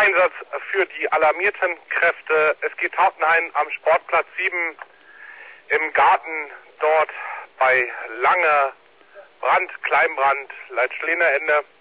Einsatz für die alarmierten Kräfte. Es geht Tautenhain am Sportplatz 7 im Garten dort bei Lange Brand, Kleinbrand, Leitschlener Ende.